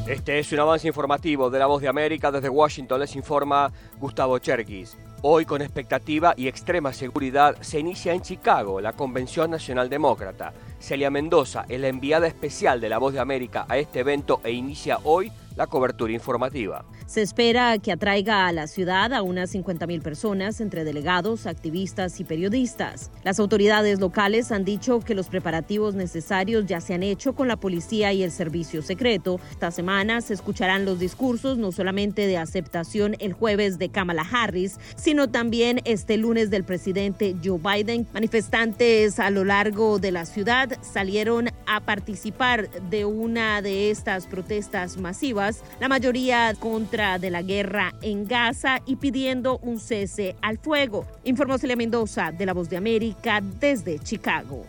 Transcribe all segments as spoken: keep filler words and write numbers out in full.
Este es un avance informativo de La Voz de América. Desde Washington les informa Gustavo Cherkis. Hoy, con expectativa y extrema seguridad, se inicia en Chicago la Convención Nacional Demócrata. Celia Mendoza es la enviada especial de La Voz de América a este evento e inicia hoy la cobertura informativa. Se espera que atraiga a la ciudad a unas cincuenta mil personas, entre delegados, activistas y periodistas. Las autoridades locales han dicho que los preparativos necesarios ya se han hecho con la policía y el servicio secreto. Esta semana se escucharán los discursos no solamente de aceptación el jueves de Kamala Harris, sino también este lunes del presidente Joe Biden. Manifestantes a lo largo de la ciudad salieron a participar de una de estas protestas masivas, la mayoría contra de la guerra en Gaza y pidiendo un cese al fuego. Informó Celia Mendoza de La Voz de América desde Chicago.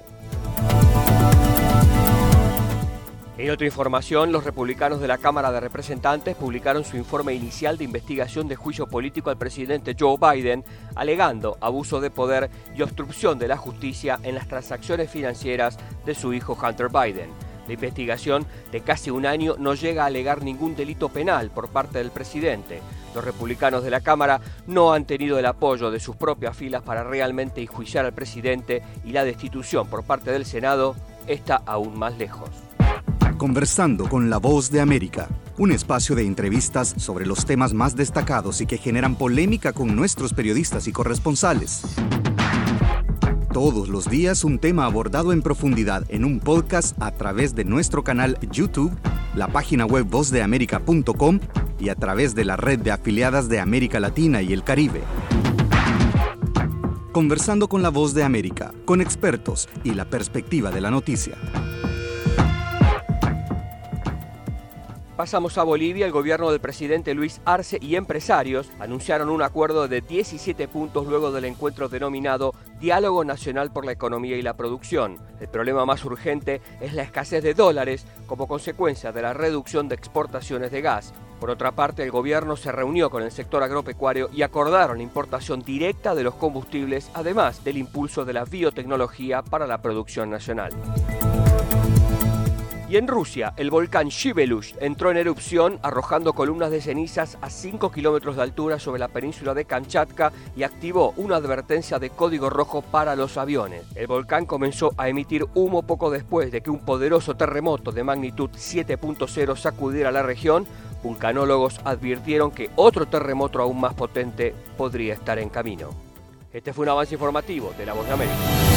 En otra información, los republicanos de la Cámara de Representantes publicaron su informe inicial de investigación de juicio político al presidente Joe Biden, alegando abuso de poder y obstrucción de la justicia en las transacciones financieras de su hijo Hunter Biden. La investigación de casi un año no llega a alegar ningún delito penal por parte del presidente. Los republicanos de la Cámara no han tenido el apoyo de sus propias filas para realmente enjuiciar al presidente y la destitución por parte del Senado está aún más lejos. Conversando con La Voz de América, un espacio de entrevistas sobre los temas más destacados y que generan polémica con nuestros periodistas y corresponsales. Todos los días un tema abordado en profundidad en un podcast a través de nuestro canal YouTube, la página web voz de américa punto com y a través de la red de afiliadas de América Latina y el Caribe. Conversando con La Voz de América, con expertos y la perspectiva de la noticia. Pasamos a Bolivia. El gobierno del presidente Luis Arce y empresarios anunciaron un acuerdo de diecisiete puntos luego del encuentro denominado Diálogo Nacional por la Economía y la Producción. El problema más urgente es la escasez de dólares como consecuencia de la reducción de exportaciones de gas. Por otra parte, el gobierno se reunió con el sector agropecuario y acordaron la importación directa de los combustibles, además del impulso de la biotecnología para la producción nacional. Y en Rusia, el volcán Shiveluch entró en erupción arrojando columnas de cenizas a cinco kilómetros de altura sobre la península de Kamchatka y activó una advertencia de código rojo para los aviones. El volcán comenzó a emitir humo poco después de que un poderoso terremoto de magnitud siete punto cero sacudiera la región. Vulcanólogos advirtieron que otro terremoto aún más potente podría estar en camino. Este fue un avance informativo de La Voz de América.